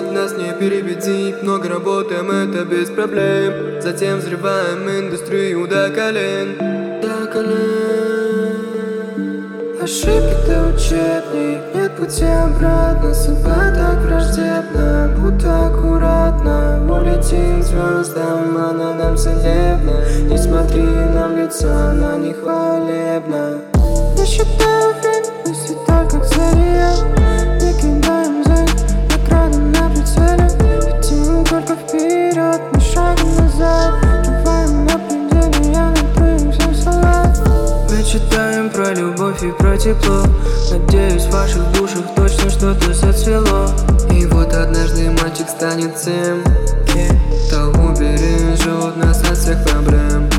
нас не перебедить. Много работаем, это без проблем. Затем взрываем индустрию до колен. До колен. Ошибки до учебник, нет пути обратно. Судьба так враждебна, будто аккуратно улетим к звездам, она нам целебна. Не смотри нам в лицо, она не хвалебна. Я считаю время, мысли только к заре. Не кидаем зайд, награда на прицеле. Летим только вперед, ни шага назад. Живаем на пределе, я накрою всем салат. Мечтаем про любовь и про тепло. Надеюсь, в ваших душах точно что-то зацвело. И вот однажды мальчик станет тем, кто убережет нас от всех проблем.